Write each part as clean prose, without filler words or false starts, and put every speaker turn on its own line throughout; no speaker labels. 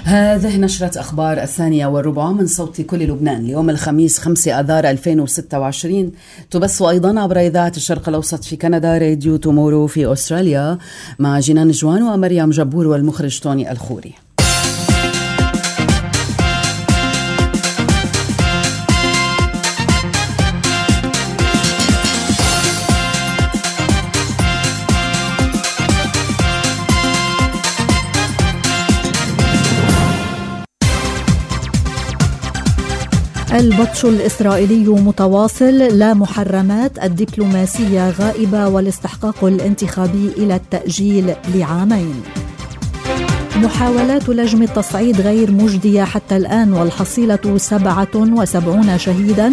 هذه نشرة أخبار 1:15 من صوت كل لبنان ليوم الخميس 5 آذار 2026. تبث أيضا عبر إذاعة الشرق الأوسط في كندا، راديو تومورو في أستراليا، مع جنان جوان ومريم جبور والمخرج توني الخوري.
البطش الإسرائيلي متواصل، لا محرمات، الدبلوماسية غائبة، والاستحقاق الانتخابي إلى التأجيل ل2 عام. محاولات لجم التصعيد غير مجدية حتى الآن، والحصيلة 77 شهيدا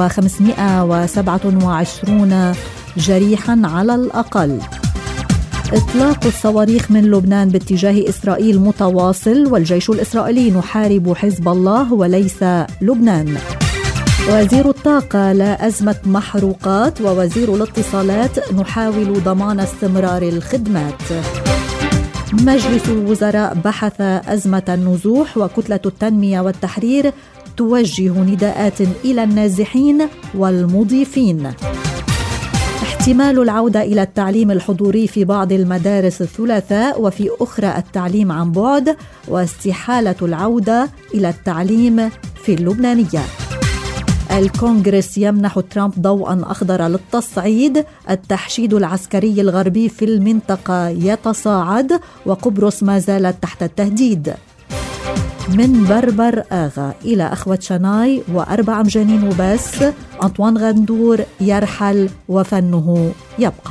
و527 جريحا على الأقل. إطلاق الصواريخ من لبنان باتجاه إسرائيل متواصل، والجيش الإسرائيلي نحارب حزب الله وليس لبنان. وزير الطاقة: لا أزمة محروقات. ووزير الاتصالات: نحاول ضمان استمرار الخدمات. مجلس الوزراء بحث أزمة النزوح، وكتلة التنمية والتحرير توجه نداءات إلى النازحين والمضيفين. احتمال العودة إلى التعليم الحضوري في بعض المدارس الثلاثاء، وفي أخرى التعليم عن بعد، واستحالة العودة إلى التعليم في اللبنانية. الكونغرس يمنح ترامب ضوءا أخضر للتصعيد. التحشيد العسكري الغربي في المنطقة يتصاعد، وقبرص ما زالت تحت التهديد. من بربر آغا إلى أخوة شناي و4 مجانين وبس، أنطوان غندور يرحل وفنه يبقى.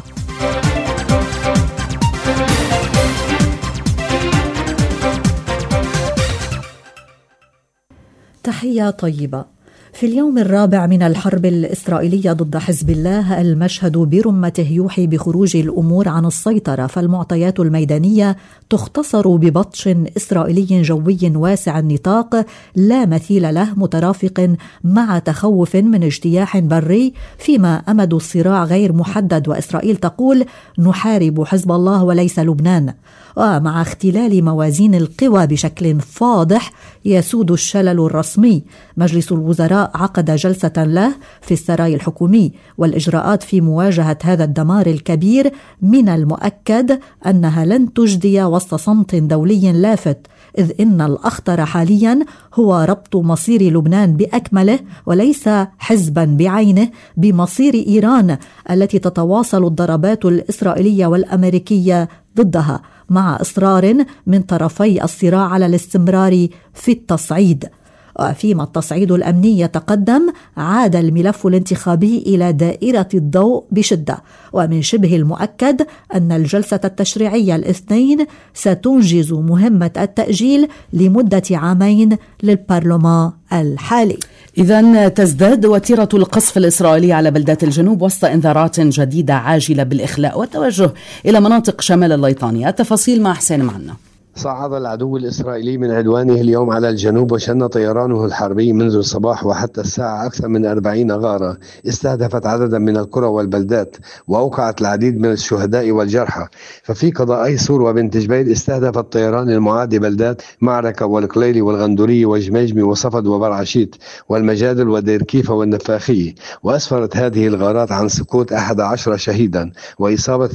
تحية طيبة. في اليوم الرابع من الحرب الإسرائيلية ضد حزب الله، المشهد برمته يوحي بخروج الأمور عن السيطرة، فالمعطيات الميدانية تختصر ببطش إسرائيلي جوي واسع النطاق لا مثيل له، مترافق مع تخوف من اجتياح بري، فيما أمد الصراع غير محدد، وإسرائيل تقول نحارب حزب الله وليس لبنان. ومع اختلال موازين القوى بشكل فاضح يسود الشلل الرسمي. مجلس الوزراء عقد جلسة له في السراي الحكومي، والإجراءات في مواجهة هذا الدمار الكبير من المؤكد أنها لن تجدي وسط صمت دولي لافت، إذ إن الأخطر حاليا هو ربط مصير لبنان بأكمله وليس حزبا بعينه بمصير إيران التي تتواصل الضربات الإسرائيلية والأمريكية ضدها، مع إصرار من طرفي الصراع على الاستمرار في التصعيد. وفيما التصعيد الأمني يتقدم، عاد الملف الانتخابي إلى دائرة الضوء بشدة، ومن شبه المؤكد أن الجلسة التشريعية الاثنين ستنجز مهمة التأجيل لمدة 2 عام للبرلمان الحالي.
إذن تزداد وتيرة القصف الإسرائيلي على بلدات الجنوب وسط إنذارات جديدة عاجلة بالإخلاء والتوجه إلى مناطق شمال الليطانية. التفاصيل مع حسين معنا.
صعد العدو الإسرائيلي من عدوانه اليوم على الجنوب، وشن طيرانه الحربي منذ الصباح وحتى الساعة أكثر من 40 غارة استهدفت عددا من القرى والبلدات، وأوقعت العديد من الشهداء والجرحى. ففي قضائي سور وبنت جبيل استهدف الطيران المعادي بلدات معركة والقليلي والغندوري وجميجمي وصفد وبرعشيت والمجادل ودير كيفة والنفاخية، وأسفرت هذه الغارات عن سقوط 11 شهيدا وإصابة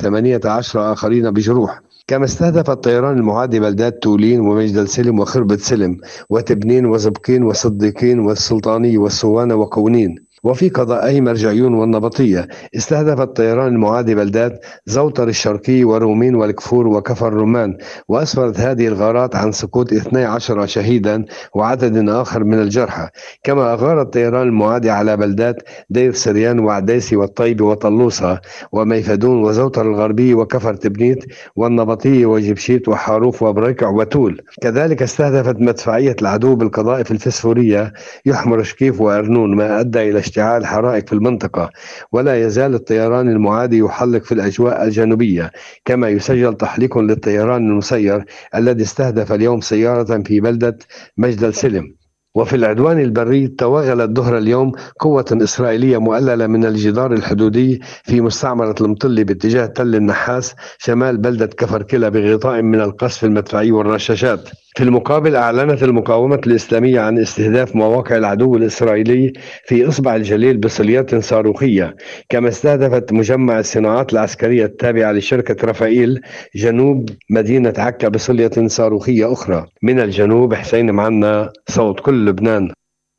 18 آخرين بجروح. كما استهدف الطيران المعادي بلدات تولين ومجدل سلم وخربة سلم وتبنين وزبقين وصديقين والسلطاني والسوانة وقونين. وفي قضائي مرجعيون والنبطية استهدف الطيران المعادي بلدات زوطر الشرقي ورومين والكفور وكفر رمان، وأسفرت هذه الغارات عن سقوط 12 شهيدا وعدد آخر من الجرحى. كما أغار الطيران المعادي على بلدات دير سريان وعديسي والطيب وطلوسة وميفدون وزوطر الغربي وكفر تبنيت والنبطية وجبشيت وحاروف وبريكع وتول. كذلك استهدفت مدفعية العدو بالقضاء في الفسفورية يحمر شكيف وأرنون، ما أدى إلى اشتعال حرائق في المنطقة. ولا يزال الطيران المعادي يحلق في الأجواء الجنوبية، كما يسجل تحليق للطيران المسير الذي استهدف اليوم سيارة في بلدة مجدل سلم. وفي العدوان البري توغلت ظهر اليوم قوة إسرائيلية مؤللة من الجدار الحدودي في مستعمرة المطلي باتجاه تل النحاس شمال بلدة كفر كلا بغطاء من القصف المدفعي والرشاشات. في المقابل أعلنت المقاومة الإسلامية عن استهداف مواقع العدو الإسرائيلي في إصبع الجليل بصليات صاروخية، كما استهدفت مجمع الصناعات العسكرية التابعة لشركة رافائيل جنوب مدينة عكا بصلية صاروخية أخرى. من الجنوب حسين معنا، صوت كل لبنان.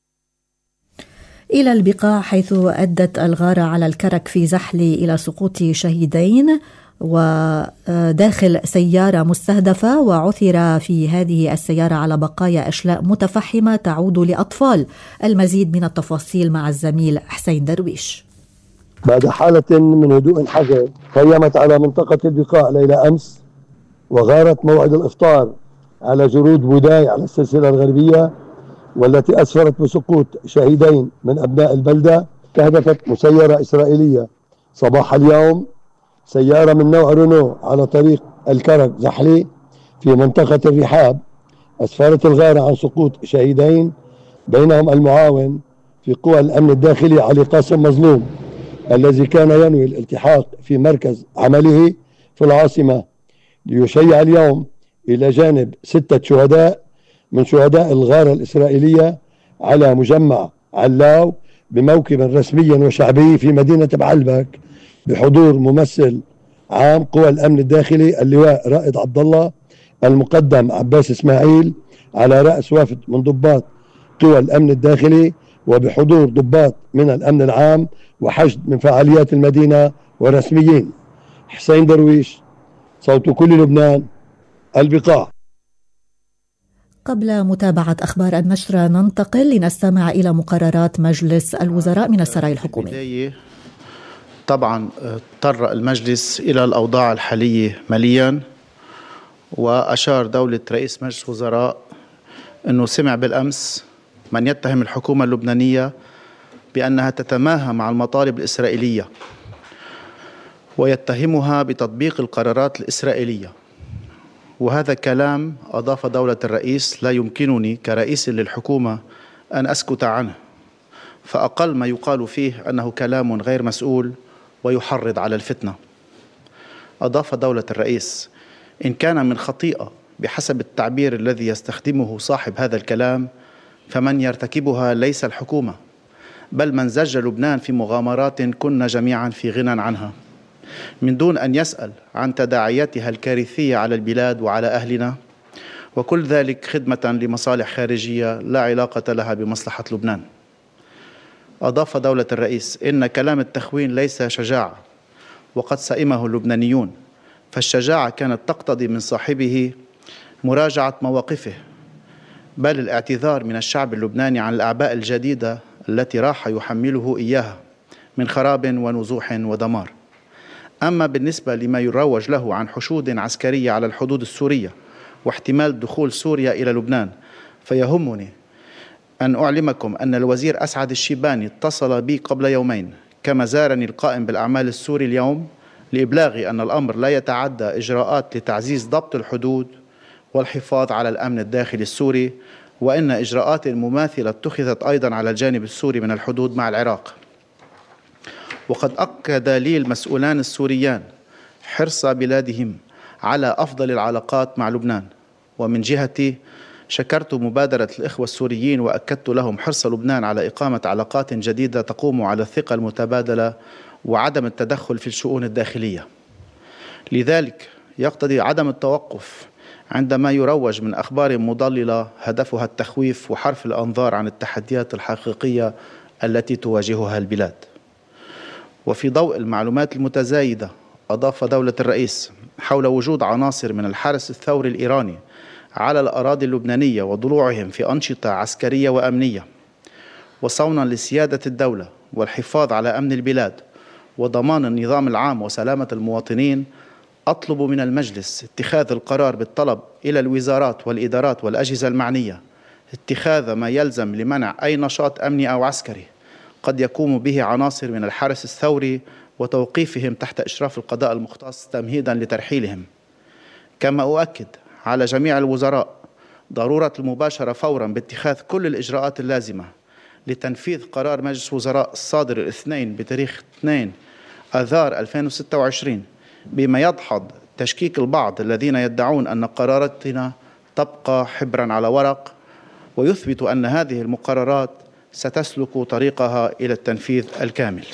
إلى البقاع، حيث أدت الغارة على الكرك في زحلي إلى سقوط شهيدين وداخل سيارة مستهدفة، وعثر في هذه السيارة على بقايا أشلاء متفحمة تعود لأطفال. المزيد من التفاصيل مع الزميل حسين درويش.
بعد حالة من هدوء حذر خيمت على منطقة البقاع ليلة أمس، وغارت موعد الإفطار على جرود بوداي على السلسلة الغربية، والتي أسفرت بسقوط شهيدين من أبناء البلدة. استهدفت مسيرة إسرائيلية صباح اليوم سيارة من نوع رونو على طريق الكرك زحلي في منطقة الرحاب. أسفرت الغارة عن سقوط شهيدين، بينهم المعاون في قوى الأمن الداخلي علي قاسم مظلوم، الذي كان ينوي الالتحاق في مركز عمله في العاصمة ليشيع اليوم إلى جانب 6 شهداء من شهداء الغارة الإسرائيلية على مجمع علاو بموكب رسمي وشعبي في مدينة بعلبك، بحضور ممثل عام قوى الأمن الداخلي اللواء رائد عبد الله، المقدم عباس إسماعيل، على رأس وفد من ضباط قوى الأمن الداخلي، وبحضور ضباط من الأمن العام وحشد من فعاليات المدينة ورسميين. حسين درويش، صوت كل لبنان، البقاع.
قبل متابعة أخبار النشرة ننتقل لنستمع إلى مقررات مجلس الوزراء من السراي الحكومي.
طبعا اضطر المجلس إلى الأوضاع الحالية ماليا، وأشار دولة رئيس مجلس الوزراء أنه سمع بالأمس من يتهم الحكومة اللبنانية بأنها تتماهى مع المطالب الإسرائيلية ويتهمها بتطبيق القرارات الإسرائيلية. وهذا كلام، أضاف دولة الرئيس، لا يمكنني كرئيس للحكومة أن أسكت عنه، فأقل ما يقال فيه أنه كلام غير مسؤول ويحرض على الفتنة. أضاف دولة الرئيس: إن كان من خطيئة بحسب التعبير الذي يستخدمه صاحب هذا الكلام، فمن يرتكبها ليس الحكومة، بل من زج لبنان في مغامرات كنا جميعا في غنى عنها، من دون أن يسأل عن تداعياتها الكارثية على البلاد وعلى أهلنا، وكل ذلك خدمة لمصالح خارجية لا علاقة لها بمصلحة لبنان. أضاف دولة الرئيس: إن كلام التخوين ليس شجاعة، وقد سئمه اللبنانيون، فالشجاعة كانت تقتضي من صاحبه مراجعة مواقفه، بل الاعتذار من الشعب اللبناني عن الأعباء الجديدة التي راح يحمله إياها من خراب ونزوح ودمار. أما بالنسبة لما يروج له عن حشود عسكرية على الحدود السورية واحتمال دخول سوريا إلى لبنان، فيهمني أن أعلمكم أن الوزير أسعد الشيباني اتصل بي قبل يومين، كما زارني القائم بالأعمال السوري اليوم، لإبلاغي أن الأمر لا يتعدى إجراءات لتعزيز ضبط الحدود والحفاظ على الأمن الداخلي السوري، وإن إجراءات مماثلة اتخذت أيضا على الجانب السوري من الحدود مع العراق. وقد أكد لي المسؤولان السوريان حرص بلادهم على أفضل العلاقات مع لبنان، ومن جهتي شكرت مبادرة الإخوة السوريين وأكدت لهم حرص لبنان على إقامة علاقات جديدة تقوم على الثقة المتبادلة وعدم التدخل في الشؤون الداخلية. لذلك يقتضي عدم التوقف عندما يروج من أخبار مضللة هدفها التخويف وحرف الأنظار عن التحديات الحقيقية التي تواجهها البلاد. وفي ضوء المعلومات المتزايدة، أضاف دولة الرئيس حول وجود عناصر من الحرس الثوري الإيراني على الأراضي اللبنانية وضلوعهم في أنشطة عسكرية وأمنية، وصونا لسيادة الدولة والحفاظ على أمن البلاد وضمان النظام العام وسلامة المواطنين، أطلب من المجلس اتخاذ القرار بالطلب إلى الوزارات والإدارات والأجهزة المعنية اتخاذ ما يلزم لمنع أي نشاط أمني أو عسكري قد يقوم به عناصر من الحرس الثوري وتوقيفهم تحت إشراف القضاء المختص تمهيدا لترحيلهم. كما أؤكد على جميع الوزراء ضرورة المباشرة فورا باتخاذ كل الإجراءات اللازمة لتنفيذ قرار مجلس وزراء الصادر الاثنين بتاريخ 2 آذار 2026 بما يدحض تشكيك البعض الذين يدعون أن قراراتنا تبقى حبرا على ورق، ويثبت أن هذه المقررات ستسلك طريقها إلى التنفيذ الكامل.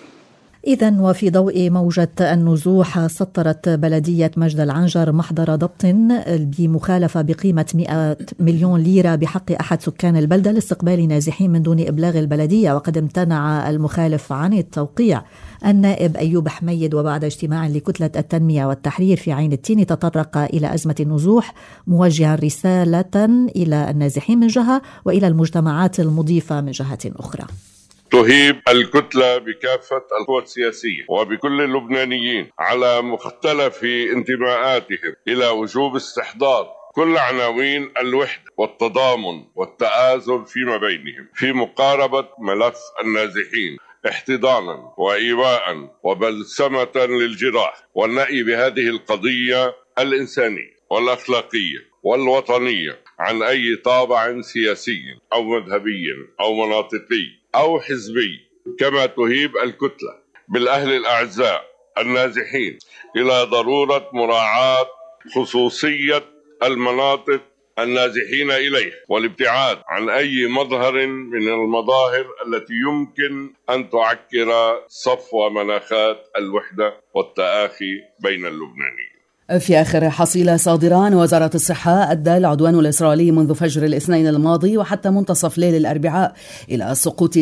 إذن وفي ضوء موجة النزوح، سطرت بلدية مجد العنجر محضر ضبط بمخالفة بقيمة 100 مليون ليرة بحق أحد سكان البلدة لاستقبال نازحين من دون إبلاغ البلدية، وقد امتنع المخالف عن التوقيع. النائب أيوب حميد وبعد اجتماع لكتلة التنمية والتحرير في عين التين تطرق إلى أزمة النزوح، موجها رسالة إلى النازحين من جهة وإلى المجتمعات المضيفة من جهة أخرى.
تهيب الكتلة بكافة القوى السياسية وبكل اللبنانيين على مختلف انتماءاتهم إلى وجوب استحضار كل عناوين الوحدة والتضامن والتآزر فيما بينهم في مقاربة ملف النازحين احتضانا وإيواء وبلسمة للجراح، والنأي بهذه القضية الإنسانية والأخلاقية والوطنية عن أي طابع سياسي أو مذهبي أو مناطقي أو حزبي، كما تهيب الكتلة بالأهل الأعزاء النازحين إلى ضرورة مراعاة خصوصية المناطق النازحين إليه والابتعاد عن أي مظهر من المظاهر التي يمكن أن تعكر صفو مناخات الوحدة والتآخي بين اللبنانيين.
في آخر حصيلة صادرة عن وزارة الصحة، أدى العدوان الإسرائيلي منذ فجر الاثنين الماضي وحتى منتصف ليل الأربعاء إلى سقوط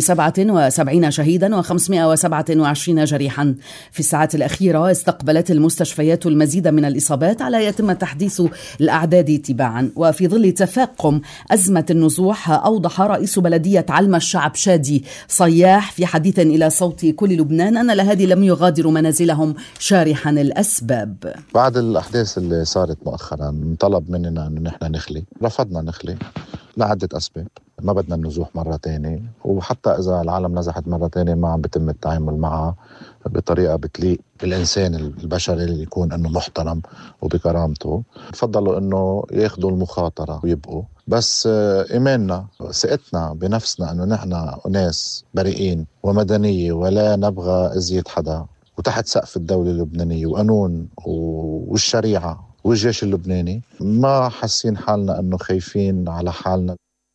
77 شهيدا و527 جريحا. في الساعات الأخيرة استقبلت المستشفيات المزيد من الإصابات، على يتم تحديث الأعداد تباعا. وفي ظل تفاقم أزمة النزوح، أوضح رئيس بلدية علمة الشعب شادي صياح في حديث إلى صوت كل لبنان أن الأهالي لم يغادروا منازلهم شارحا الأسباب.
بعد الأحداث اللي صارت مؤخرا طلب مننا أنه نحن نخلي، رفضنا نخلي لعدة أسباب. ما بدنا النزوح مرة تانية، وحتى إذا العالم نزحت مرة تانية ما عم بتم التعامل معها بطريقة بتليق بالإنسان البشري اللي يكون أنه محترم وبكرامته. تفضلوا أنه ياخدوا المخاطرة ويبقوا، بس إيماننا ثقتنا بنفسنا أنه نحن ناس بريئين ومدنية ولا نبغى أذية حدا، وتحت سقف الدولة اللبنانية وقانون والشريعة والجيش اللبناني، ما حاسين حالنا أنه خايفين على حالنا.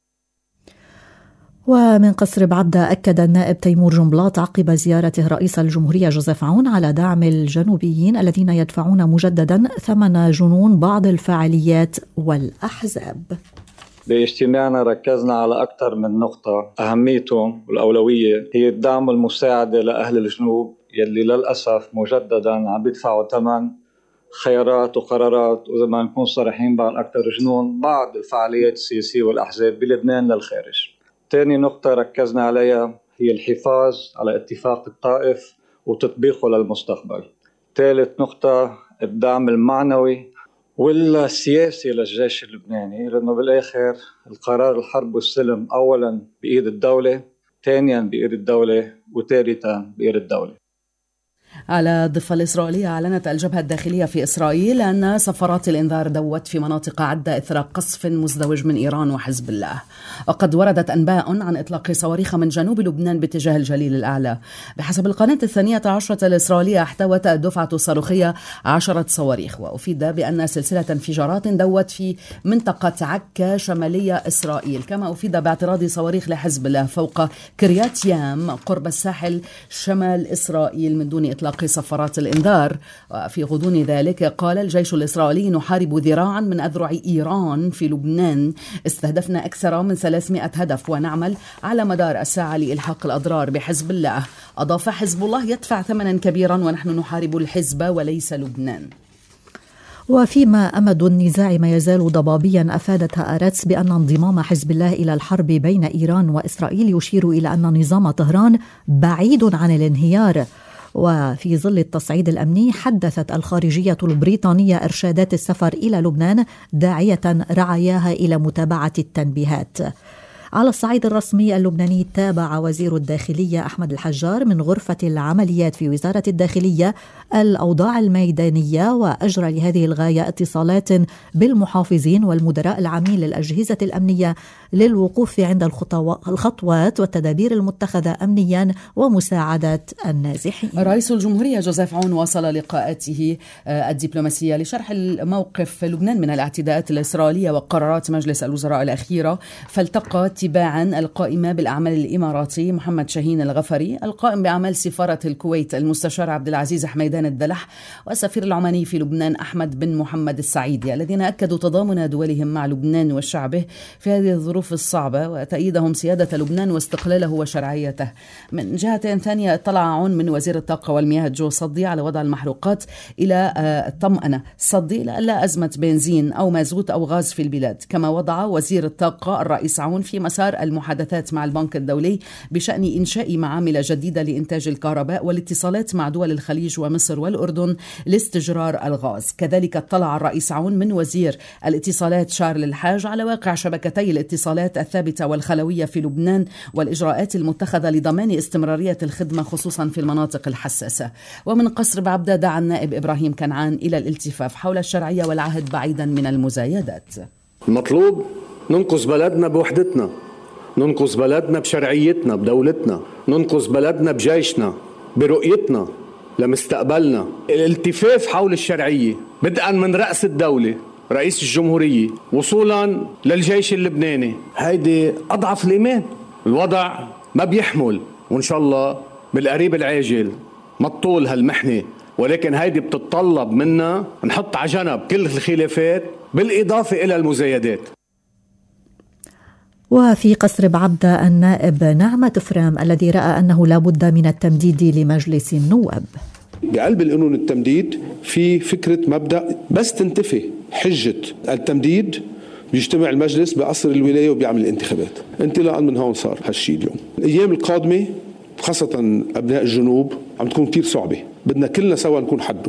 ومن قصر بعدة، أكد النائب تيمور جنبلاط عقب زيارته رئيس الجمهورية جوزيف عون على دعم الجنوبيين الذين يدفعون مجددا ثمن جنون بعض الفعاليات والأحزاب.
باجتماعنا ركزنا على أكثر من نقطة أهميتهم والأولوية هي الدعم والمساعدة لأهل الجنوب يلي للأسف مجددا عم بيدفعوا ثمن خيارات وقرارات، وإذا ما نكون صريحين بعض أكثر جنون بعض الفعاليات السياسية والأحزاب بلبنان للخارج. ثاني نقطة ركزنا عليها هي الحفاظ على اتفاق الطائف وتطبيقه للمستقبل. ثالث نقطة الدعم المعنوي والسياسي للجيش اللبناني، لأنه بالآخر القرار الحرب والسلم أولا بإيد الدولة، ثانيا بإيد الدولة، وثالثا بإيد الدولة.
على الضفة الإسرائيلية، أعلنت الجبهة الداخلية في إسرائيل أن صفارات الإنذار دوت في مناطق عدة إثر قصف مزدوج من إيران وحزب الله. وقد وردت أنباء عن إطلاق صواريخ من جنوب لبنان باتجاه الجليل الأعلى. بحسب القناة 12 الإسرائيلية، احتوت الدفعة الصاروخية 10 صواريخ. وأفيد بأن سلسلة انفجارات دوت في منطقة عكا شمالية إسرائيل. كما أفيد باعتراض صواريخ لحزب الله فوق كريات يام قرب الساحل شمال إسرائيل من دون إطلاق صفارات الإنذار. وفي غضون ذلك قال الجيش الإسرائيلي: نحارب ذراعا من أذرع إيران في لبنان، استهدفنا أكثر من 300 هدف ونعمل على مدار الساعة لإلحاق الأضرار بحزب الله. أضاف: حزب الله يدفع ثمنا كبيرا ونحن نحارب الحزب وليس لبنان.
وفيما أمد النزاع ما يزال ضبابيا، أفادت هآرتس بأن انضمام حزب الله إلى الحرب بين إيران وإسرائيل يشير إلى أن نظام طهران بعيد عن الانهيار. وفي ظل التصعيد الأمني، حدثت الخارجية البريطانية إرشادات السفر إلى لبنان، داعية رعاياها إلى متابعة التنبيهات. على الصعيد الرسمي اللبناني، تابع وزير الداخلية أحمد الحجار من غرفة العمليات في وزارة الداخلية الأوضاع الميدانية، وأجرى لهذه الغاية اتصالات بالمحافظين والمدراء العامين للأجهزة الأمنية للوقوف عند الخطوات والتدابير المتخذة أمنيا ومساعدة النازحين.
رئيس الجمهورية جوزيف عون واصل لقاءاته الدبلوماسية لشرح الموقف لبنان من الاعتداءات الإسرائيلية وقرارات مجلس الوزراء الأخيرة، فالتقى تباعا القائمة بالأعمال الإماراتي محمد شاهين الغفري، القائم بأعمال سفارة الكويت المستشار عبد العزيز حميدان الدلح، والسفير العماني في لبنان أحمد بن محمد السعيدي، الذين أكدوا تضامن دولهم مع لبنان وشعبه في هذه الظروف الصعبة، وتأييدهم سيادة لبنان واستقلاله وشرعيته. من جهة ثانية، اطلع عون من وزير الطاقة والمياه جو صدي على وضع المحروقات إلى طمأنة صدي لألا أزمة بنزين أو مازوت أو غاز في البلاد. كما وضع وزير الطاقة الرئيس عون في مسار المحادثات مع البنك الدولي بشأن إنشاء معامل جديدة لإنتاج الكهرباء والاتصالات مع دول الخليج ومصر والأردن لاستجرار الغاز. كذلك اطلع الرئيس عون من وزير الاتصالات شارل الحاج على واقع شبكتي الاتصالات الثابتة والخلوية في لبنان والإجراءات المتخذة لضمان استمرارية الخدمة خصوصا في المناطق الحساسة. ومن قصر بعبدة دعا النائب إبراهيم كنعان إلى الالتفاف حول الشرعية والعهد بعيدا من المزايدات.
المطلوب ننقذ بلدنا بوحدتنا، ننقذ بلدنا بشرعيتنا بدولتنا، ننقذ بلدنا بجيشنا برؤيتنا لمستقبلنا. الالتفاف حول الشرعية بدءا من رأس الدولة رئيس الجمهورية وصولا للجيش اللبناني، هيدي أضعف الإيمان. الوضع ما بيحمل، وإن شاء الله بالقريب العاجل ما تطول هالمحنة، ولكن هيدي بتتطلب منا نحط على جنب كل الخلافات بالإضافة إلى المزايدات.
وفي قصر بعبدة النائب نعمة فرام الذي رأى أنه لا بد من التمديد لمجلس النواب.
بقلب القانون التمديد في فكرة مبدأ بس تنتفي حجة التمديد بيجتمع المجلس بقصر الولاية وبيعمل الانتخابات. انطلاقا من هون صار هالشي اليوم. الأيام القادمة خاصة أبناء الجنوب عم تكون كتير صعبة، بدنا كلنا سوا نكون حده.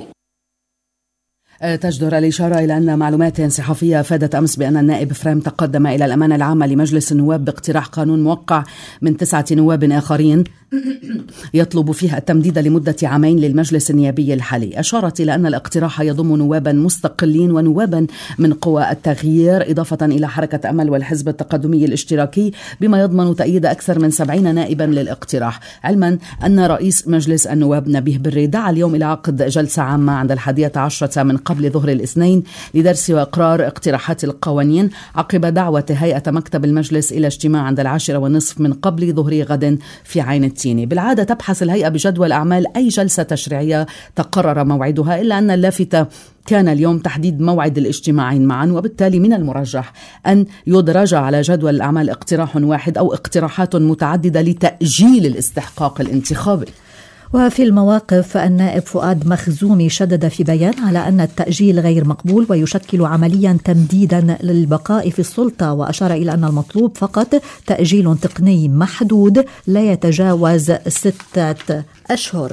تجدر الإشارة إلى أن معلومات صحفية أفادت أمس بأن النائب فرام تقدم إلى الأمانة العامة لمجلس النواب باقتراح قانون موقع من 9 نواب آخرين يطلب فيها التمديد لمدة عامين للمجلس النيابي الحالي. أشارت إلى أن الاقتراح يضم نوابا مستقلين ونوابا من قوى التغيير، إضافة إلى حركة أمل والحزب التقدمي الاشتراكي، بما يضمن تأييد أكثر من 70 نائبا للاقتراح. علما أن رئيس مجلس النواب نبيه بري دعا اليوم إلى عقد جلسة عامة عند 11 من قبل ظهر الاثنين لدرس وإقرار اقتراحات القوانين، عقب دعوة هيئة مكتب المجلس إلى اجتماع عند 10:30 من قبل ظهر غد في عين التين. بالعادة تبحث الهيئة بجدول أعمال أي جلسة تشريعية تقرر موعدها، إلا أن اللافتة كان اليوم تحديد موعد الاجتماعين معا، وبالتالي من المرجح أن يدرج على جدول الأعمال اقتراح واحد أو اقتراحات متعددة لتأجيل الاستحقاق الانتخابي.
وفي المواقف، النائب فؤاد مخزومي شدد في بيان على أن التأجيل غير مقبول ويشكل عمليا تمديدا للبقاء في السلطة، وأشار إلى أن المطلوب فقط تأجيل تقني محدود لا يتجاوز 6 أشهر.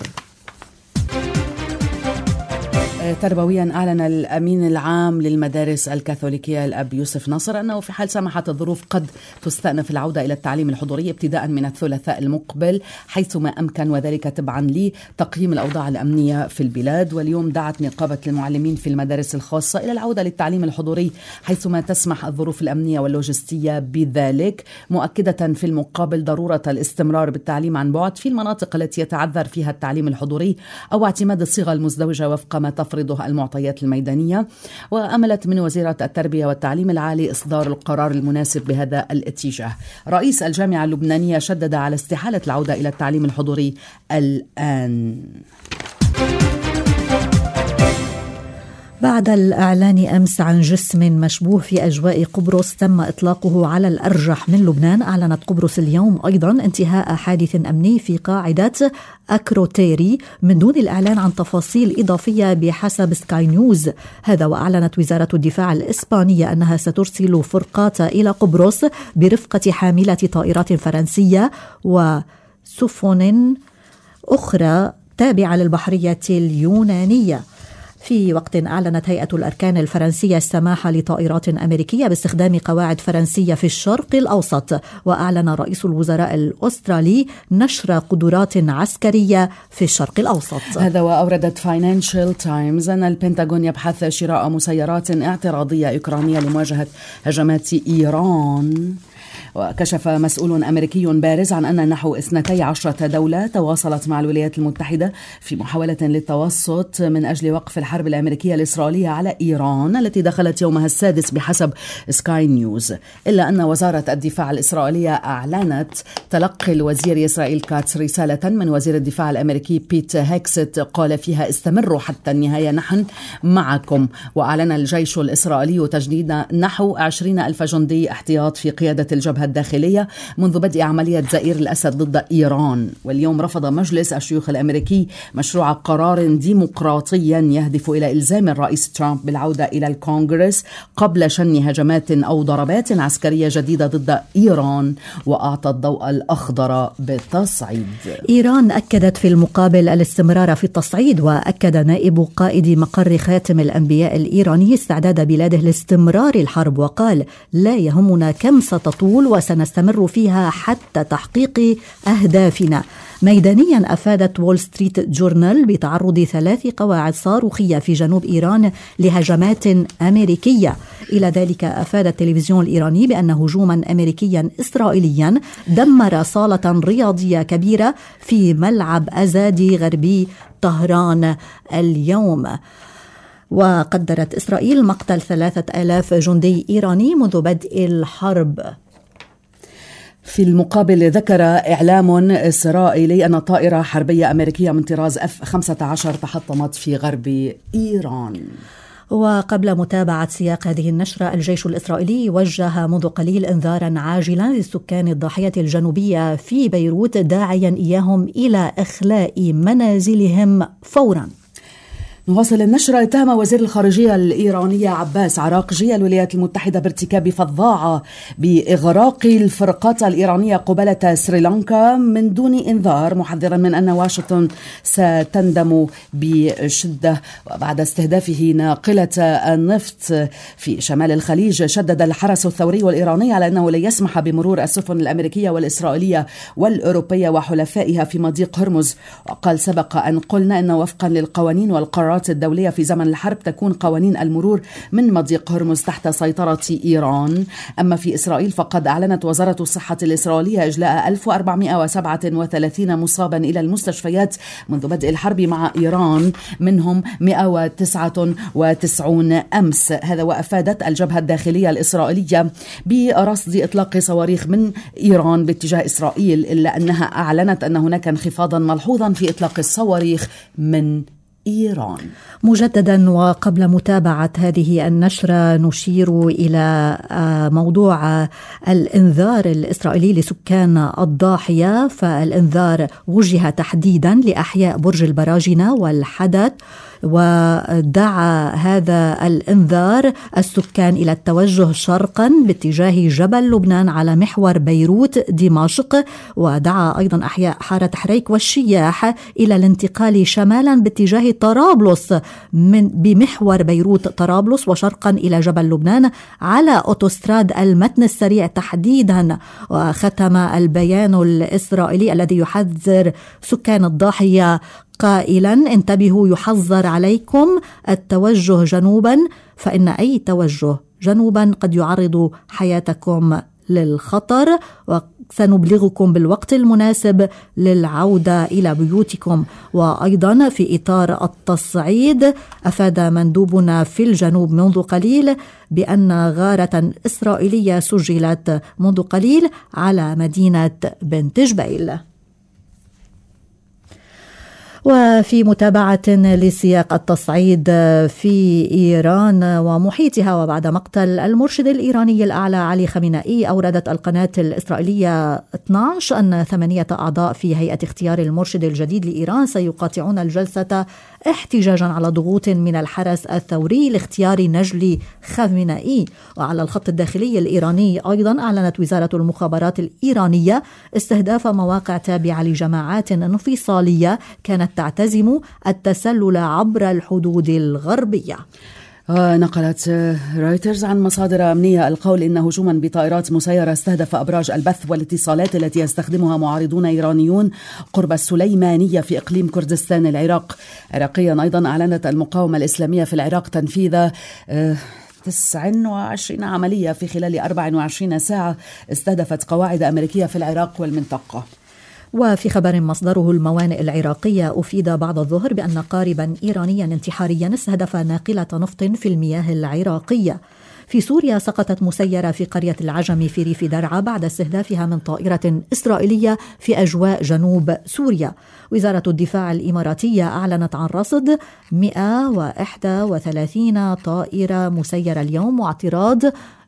تربويا، أعلن الأمين العام للمدارس الكاثوليكية الأب يوسف ناصر أنه في حال سمحت الظروف قد تستأنف العودة إلى التعليم الحضوري ابتداء من الثلاثاء المقبل حيثما أمكن، وذلك تبعا لتقييم الأوضاع الأمنية في البلاد. واليوم دعت نقابة المعلمين في المدارس الخاصة إلى العودة للتعليم الحضوري حيثما تسمح الظروف الأمنية واللوجستية بذلك، مؤكدة في المقابل ضرورة الاستمرار بالتعليم عن بعد في المناطق التي يتعذر فيها التعليم الحضوري أو اعتماد الصيغة المزدوجة وفق ما تفرضه المعطيات الميدانية. وأملت من وزيرة التربية والتعليم العالي إصدار القرار المناسب بهذا الاتجاه. رئيس الجامعة اللبنانية شدد على استحالة العودة إلى التعليم الحضوري الآن.
بعد الإعلان أمس عن جسم مشبوه في أجواء قبرص تم إطلاقه على الأرجح من لبنان، أعلنت قبرص اليوم أيضا انتهاء حادث أمني في قاعدة أكروتيري من دون الإعلان عن تفاصيل إضافية بحسب سكاي نيوز. هذا وأعلنت وزارة الدفاع الإسبانية أنها سترسل فرقات إلى قبرص برفقة حاملة طائرات فرنسية وسفن أخرى تابعة للبحرية اليونانية. في وقت أعلنت هيئة الأركان الفرنسية السماح لطائرات أمريكية باستخدام قواعد فرنسية في الشرق الأوسط، وأعلن رئيس الوزراء الأسترالي نشر قدرات عسكرية في الشرق الأوسط.
هذا وأوردت فاينانشال تايمز أن البنتاغون يبحث شراء مسيرات اعتراضية أوكرانية لمواجهة هجمات إيران. وكشف مسؤول أمريكي بارز عن أن نحو 12 دولة تواصلت مع الولايات المتحدة في محاولة للتوسط من أجل وقف الحرب الأمريكية الإسرائيلية على إيران التي دخلت يومها السادس بحسب سكاي نيوز، إلا أن وزارة الدفاع الإسرائيلية أعلنت تلقي الوزير إسرائيل كاتس رسالة من وزير الدفاع الأمريكي بيت هيكست قال فيها استمروا حتى النهاية، نحن معكم. وأعلن الجيش الإسرائيلي تجنيد نحو 20,000 جندي احتياط في قيادة الجبهة الداخلية منذ بدء عملية زئير الأسد ضد إيران. واليوم رفض مجلس الشيوخ الأمريكي مشروع قرار ديمقراطيا يهدف إلى إلزام الرئيس ترامب بالعودة إلى الكونغرس قبل شن هجمات أو ضربات عسكرية جديدة ضد إيران، وأعطى الضوء الأخضر بالتصعيد.
إيران أكدت في المقابل الاستمرار في التصعيد، وأكد نائب قائد مقر خاتم الأنبياء الإيراني استعداد بلاده لاستمرار الحرب، وقال لا يهمنا كم ستطول وسنستمر فيها حتى تحقيق أهدافنا. ميدانيا أفادت وول ستريت جورنال بتعرض 3 قواعد صاروخية في جنوب إيران لهجمات أمريكية. إلى ذلك أفاد التلفزيون الإيراني بأن هجوما أمريكيا إسرائيليا دمر صالة رياضية كبيرة في ملعب أزادي غربي طهران اليوم. وقدرت إسرائيل مقتل 3000 جندي إيراني منذ بدء الحرب.
في المقابل ذكر إعلام إسرائيلي أن طائرة حربية أمريكية من طراز F-15 تحطمت في غرب إيران.
وقبل متابعة سياق هذه النشرة، الجيش الإسرائيلي وجه منذ قليل إنذارا عاجلا للسكان الضاحية الجنوبية في بيروت داعيا إياهم إلى إخلاء منازلهم فورا.
نواصل النشرة. اتهم وزير الخارجية الإيرانية عباس عراقجي الولايات المتحدة بارتكاب فظاعة بإغراق الفرقات الإيرانية قبالة سريلانكا من دون إنذار، محذرا من أن واشنطن ستندم بشدة. وبعد استهدافه ناقلة النفط في شمال الخليج، شدد الحرس الثوري والإيراني على أنه لا يسمح بمرور السفن الأمريكية والإسرائيلية والأوروبية وحلفائها في مضيق هرمز. وقال سبق أن قلنا أنه وفقا للقوانين والقرارات الدولية في زمن الحرب تكون قوانين المرور من مضيق هرمز تحت سيطرة إيران. أما في إسرائيل فقد أعلنت وزارة الصحة الإسرائيلية إجلاء 1437 مصابا إلى المستشفيات منذ بدء الحرب مع إيران، منهم 199 أمس. هذا وأفادت الجبهة الداخلية الإسرائيلية برصد إطلاق صواريخ من إيران باتجاه إسرائيل، إلا أنها أعلنت أن هناك انخفاضا ملحوظا في إطلاق الصواريخ من إيران.
مجددا وقبل متابعة هذه النشرة نشير إلى موضوع الإنذار الإسرائيلي لسكان الضاحية. فالإنذار وجه تحديدا لأحياء برج البراجنة والحدث، ودعا هذا الإنذار السكان إلى التوجه شرقا باتجاه جبل لبنان على محور بيروت دمشق، ودعا أيضا أحياء حارة حريك والشياح إلى الانتقال شمالا باتجاه طرابلس بمحور بيروت طرابلس وشرقا إلى جبل لبنان على أوتوستراد المتن السريع تحديدا. وختم البيان الإسرائيلي الذي يحذر سكان الضاحية قائلا انتبهوا، يحذر عليكم التوجه جنوبا، فإن أي توجه جنوبا قد يعرض حياتكم للخطر، وسنبلغكم بالوقت المناسب للعودة إلى بيوتكم. وأيضا في إطار التصعيد أفاد مندوبنا في الجنوب منذ قليل بأن غارة إسرائيلية سجلت منذ قليل على مدينة بنت جبيل. وفي متابعة لسياق التصعيد في إيران ومحيطها وبعد مقتل المرشد الإيراني الأعلى علي خامنئي، أوردت القناة الإسرائيلية 12 أن 8 أعضاء في هيئة اختيار المرشد الجديد لإيران سيقاطعون الجلسة احتجاجا على ضغوط من الحرس الثوري لاختيار نجل خامنئي. وعلى الخط الداخلي الإيراني أيضا أعلنت وزارة المخابرات الإيرانية استهداف مواقع تابعة لجماعات انفصالية كانت كانت تعتزم التسلل عبر الحدود الغربية.
نقلت رويترز عن مصادر أمنية القول إن هجوما بطائرات مسيرة استهدف أبراج البث والاتصالات التي يستخدمها معارضون إيرانيون قرب السليمانية في إقليم كردستان العراق. عراقيا أيضا أعلنت المقاومة الإسلامية في العراق تنفيذ 29 عملية في خلال 24 ساعة استهدفت قواعد أمريكية في العراق والمنطقة.
وفي خبر مصدره الموانئ العراقية أفيد بعد الظهر بأن قاربا إيرانيا انتحاريا استهدف ناقلة نفط في المياه العراقية. في سوريا سقطت مسيرة في قرية العجم في ريف درعا بعد استهدافها من طائرة إسرائيلية في أجواء جنوب سوريا. وزارة الدفاع الإماراتية أعلنت عن رصد 131 طائرة مسيرة اليوم واعتراض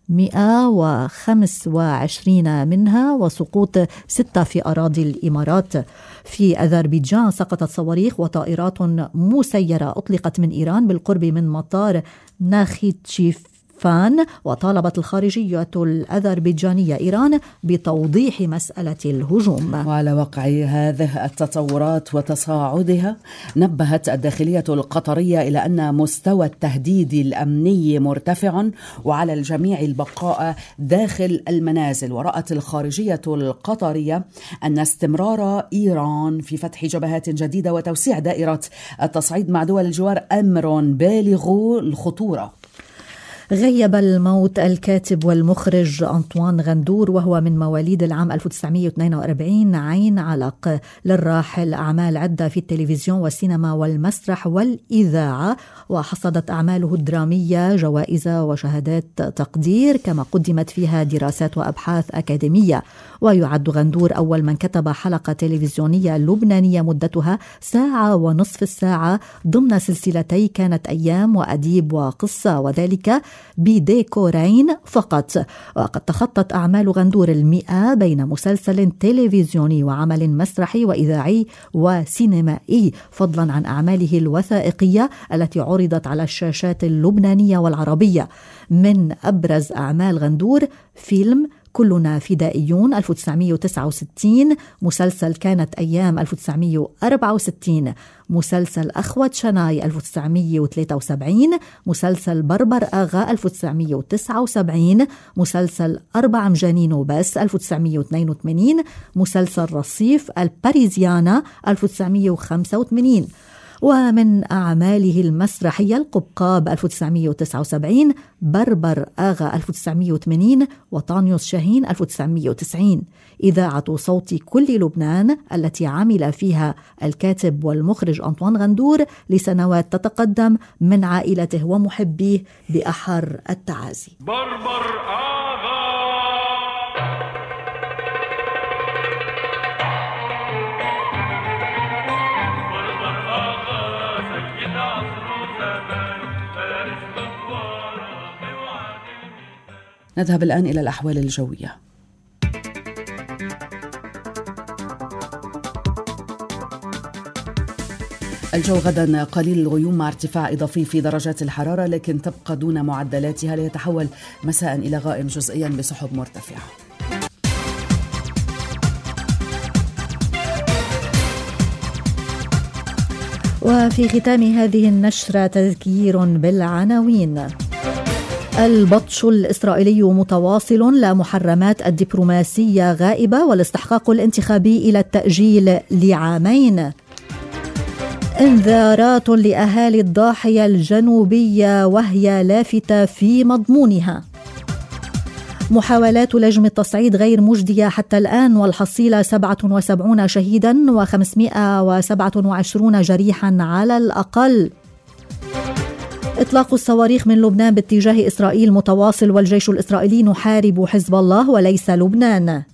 125 منها وسقوط 6 في أراضي الإمارات. في أذربيجان سقطت صواريخ وطائرات مسيرة أطلقت من إيران بالقرب من مطار ناخيتشيفان، وطالبت الخارجية الأذربيجانية إيران بتوضيح مسألة الهجوم.
وعلى وقع هذه التطورات وتصاعدها نبهت الداخلية القطرية إلى أن مستوى التهديد الأمني مرتفع وعلى الجميع البقاء داخل المنازل. ورأت الخارجية القطرية أن استمرار إيران في فتح جبهات جديدة وتوسيع دائرة التصعيد مع دول الجوار أمر بالغ الخطورة.
غيب الموت الكاتب والمخرج أنطوان غندور وهو من مواليد العام 1942 عين علق. للراحل أعمال عدة في التلفزيون والسينما والمسرح والإذاعة، وحصدت أعماله الدرامية جوائز وشهادات تقدير كما قدمت فيها دراسات وأبحاث أكاديمية. ويعد غندور أول من كتب حلقة تلفزيونية لبنانية مدتها 1.5 ساعة ضمن سلسلتي كانت أيام وأديب وقصة، وذلك بديكورين فقط. وقد تخطت أعمال غندور 100 بين مسلسل تلفزيوني وعمل مسرحي وإذاعي وسينمائي، فضلا عن أعماله الوثائقية التي عرضت على الشاشات اللبنانية والعربية. من أبرز أعمال غندور فيلم كلنا فدائيون 1969، مسلسل كانت أيام 1964، مسلسل أخوة شناي 1973، مسلسل بربر آغا 1979، مسلسل 4 مجانين وبس 1982، مسلسل رصيف الباريزيانا 1985. ومن أعماله المسرحية القبقاب 1979، بربر آغا 1980، وطانيوس شاهين 1990. إذاعة صوت كل لبنان التي عمل فيها الكاتب والمخرج أنطوان غندور لسنوات تتقدم من عائلته ومحبيه بأحر التعازي.
بربر آغا
نذهب الآن إلى الأحوال الجوية. الجو غدا قليل الغيوم مع ارتفاع إضافي في درجات الحرارة، لكن تبقى دون معدلاتها ليتحول مساء إلى غائم جزئيا بسحب مرتفعة.
وفي ختام هذه النشرة تذكير بالعناوين. البطش الإسرائيلي متواصل، لا محرمات الدبلوماسية غائبة، والاستحقاق الانتخابي إلى التأجيل ل2 انذارات لأهالي الضاحية الجنوبية وهي لافتة في مضمونها. محاولات لجم التصعيد غير مجدية حتى الآن، والحصيلة 77 شهيدا و527 جريحا على الأقل. إطلاق الصواريخ من لبنان باتجاه إسرائيل متواصل، والجيش الإسرائيلي نحارب حزب الله وليس لبنان.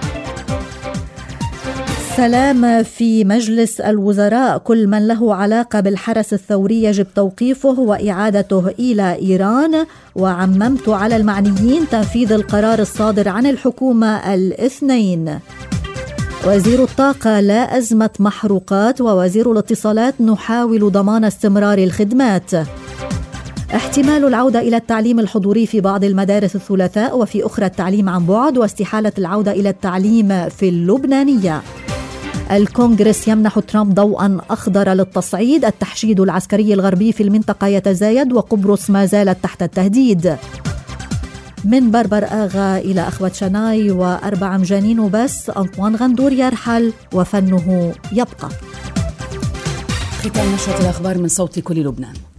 سلام في مجلس الوزراء، كل من له علاقة بالحرس الثوري يجب توقيفه وإعادته إلى إيران. وعممت على المعنيين تنفيذ القرار الصادر عن الحكومة الاثنين. وزير الطاقة لا أزمة محروقات، ووزير الاتصالات نحاول ضمان استمرار الخدمات. احتمال العودة إلى التعليم الحضوري في بعض المدارس الثلاثاء، وفي أخرى التعليم عن بعد، واستحالة العودة إلى التعليم في اللبنانية. الكونغرس يمنح ترامب ضوءا أخضر للتصعيد. التحشيد العسكري الغربي في المنطقة يتزايد وقبرص ما زالت تحت التهديد. من بربر آغا إلى أخوة شناي و4 مجانين وبس، أنطوان غندور يرحل وفنه يبقى.
ختام نشرة الأخبار من صوت كل لبنان.